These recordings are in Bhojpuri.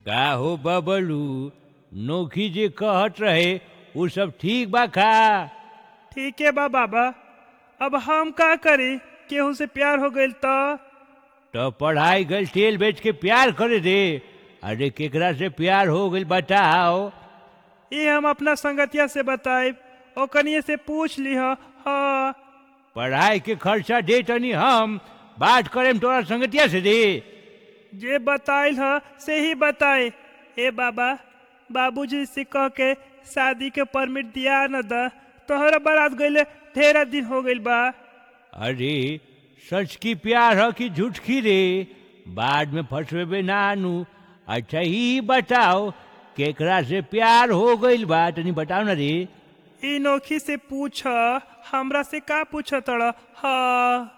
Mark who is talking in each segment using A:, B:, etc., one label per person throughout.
A: का हो बबलू, नोखी जे कहत रहे उ सब ठीक बा का?
B: ठीक है बाबा। अब हम का करी, केहू से प्यार हो गइल
A: तो पढ़ाई गल तेल बेच के प्यार करे दे। अरे केकरा से प्यार हो गइल बताओ।
B: ये हम अपना संगतिया से बताए, ओकनिए से पूछ ली। हाँ
A: पढ़ाई के खर्चा दे तनी हम बात करेम तोरा संगतिया से दे।
B: जे बताइल ह से ही बताए। ए बाबा, बाबूजी से कह के शादी के परमिट दिया न द, तोहरा बारात गइले ढेर दिन हो गइल बा।
A: अरे सच की प्यार है कि झूठ की रे? बाद में फंसवेबे नानू। अच्छा ही बताओ केकरा से प्यार हो गइल बा, तनी बताओ ना रे।
B: ई नोखी से पूछ, हमरा से का पूछ तड़? हाँ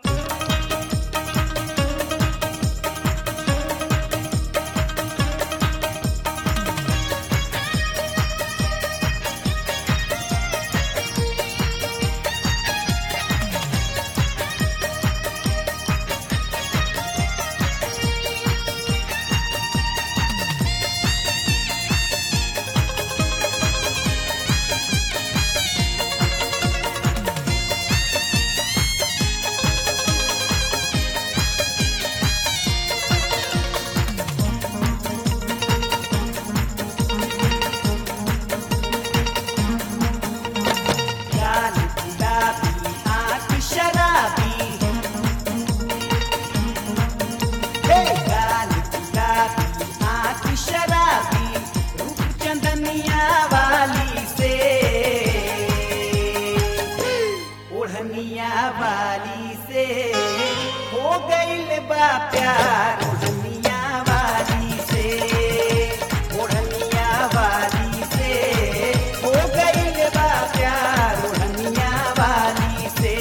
C: वाली से हो गइल बा प्यार। ओढ़निया वाली से, ओढ़निया वाली से हो गइल बा प्यार। ओढ़निया वाली से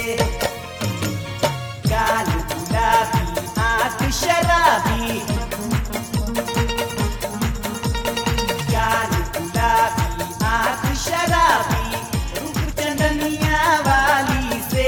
C: गाल गुलाबी आँख शराबी, गाल गुलाबी आँख शराबी, रूप चंदनिया वाली से,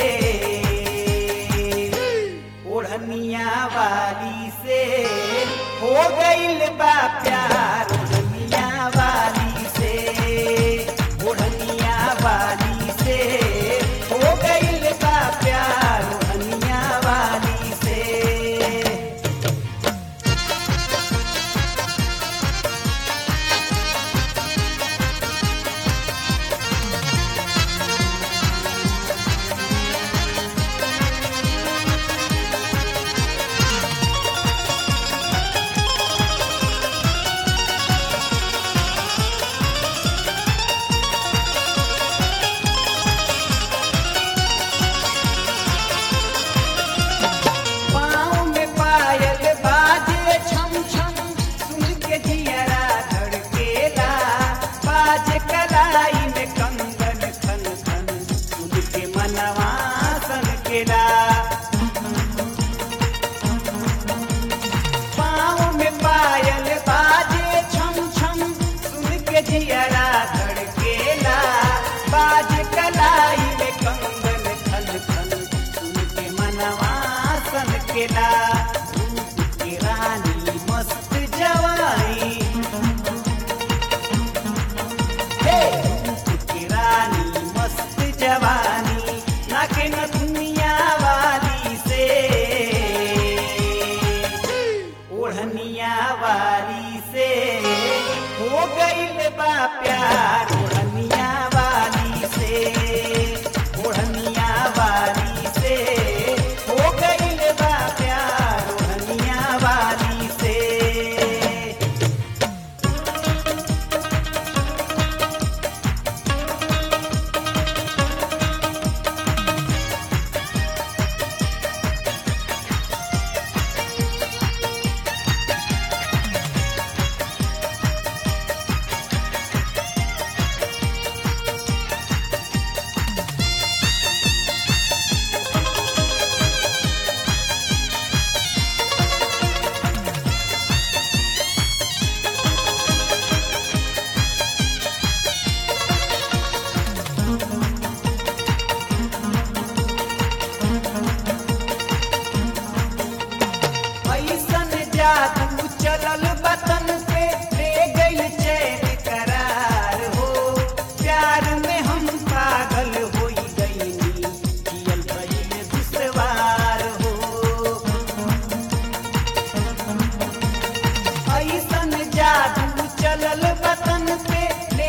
C: ओढ़निया वाली से हो गइल बा प्यार। ओढ़निया वाली से, ओढ़निया वाली से हो गइल बा प्यार। ओढ़निया वाली से पाँव में पायल बाजे छम छम, सुन के जियरा धड़केला। बाजे कलाई में कंगन खन खन, सुन के मनवा सनकेला। पाँव में पायल बाजे छम छम, सुन के जियरा धड़केला। बाजे कलाई में कंगन खन खन, सुन के मनवा सनकेला। रूप की रानी मस्त जवानी, हे रूप की रानी मस्त जवानी, नाके न दुनिया वाली से, ओढ़निया वाली से हो गइल बा प्यार। ओढ़निया वाली से, ओढ़निया वाली से हो गइल बा प्यार। ओढ़निया वाली से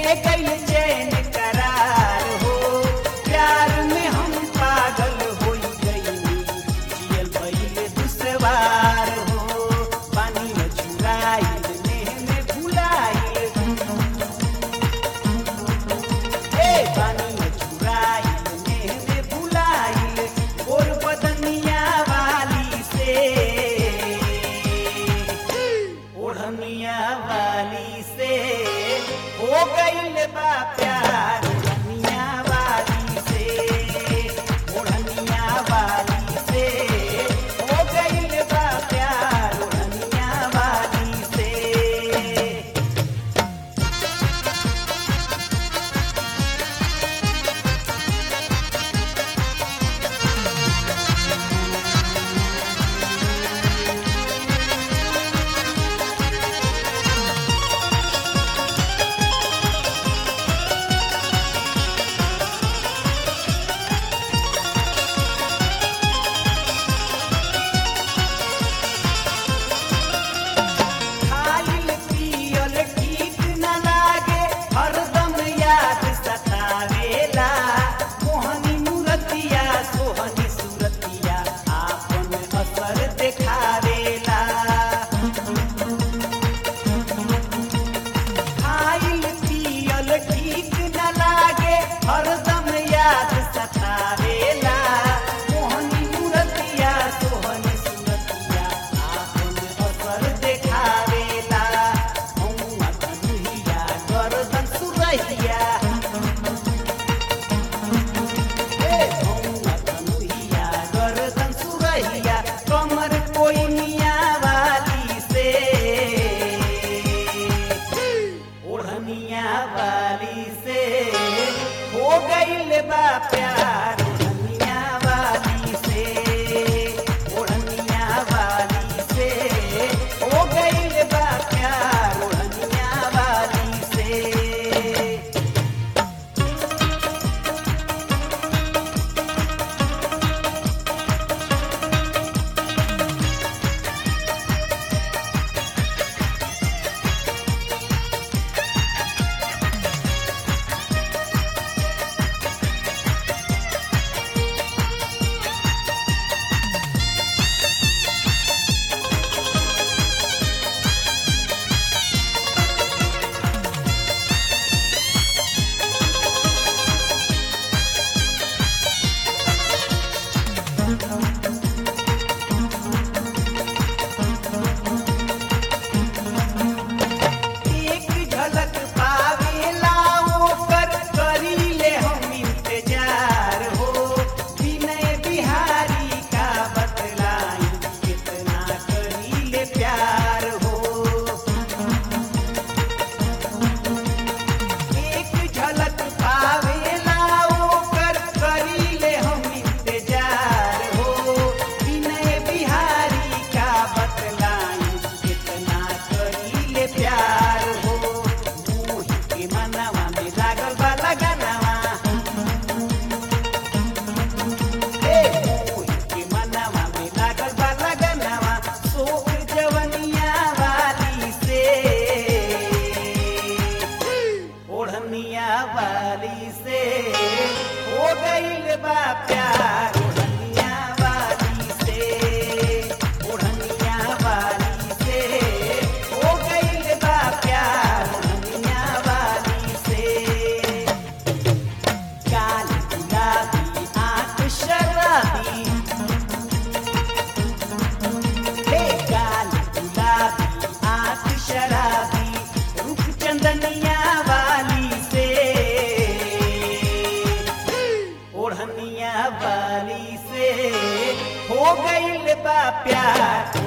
C: गई चैन करार हो प्यार में हम पागल हो गई जियल भइल दुसवार हो पानी में चुराइल नेह में भुलाइल पानी में चुराइल नेह में भुलाइल और बदनिया वाली से ओढ़निया वाली से हो गईल बा प्यार ओढ़निया वाली से ओढ़निया वाली से हो गईल बा प्यार ओढ़निया वाली से खाइल पियल ठीक न लागे हरदम याद सतावेला मोहनी मूरतिया सोहनी सूरतिया आपन असर देखावेला खाइल पियल ठीक न लागे हरदम याद सतावेला मोहनी मूरतिया सोहनी सूरतिया आपन असर देखावेला हौवा कन्हैया गर्दन सुरहिया हौवा कन्हैया गर्दन सुरहिया कमर कोई मिया वाली से ओढ़निया वाली से हो गईल बा प्यार ओढ़निया वाली से ओढ़निया वाली से हो गईल बा प्यार ओढ़निया वाली से एक झलक पावेला ओकर करीले हम इंतजार हो विनय बिहारी का बतलाई कितना करीले प्यार हो एक झलक पावेला ओकर करीले हम इंतजार हो विनय बिहारी का बतलाई कितना करीले प्यार हो मोहि के मनवा में लागल बा लगनवा मोहि के मनवा में लागल बा लगनवा सोख जवनिया वाली से ओढ़निया वाली से हो गईल बा प्यार ओढ़निया वाली से ओढ़निया वाली से हो गईल बा प्यार ओढ़निया वाली से गाल गुलाबी आँख शराबी गाल गुलाबी आँख शराबी रूप चंदनिया वाली से ओढ़निया वाली से हो गईल बा प्यार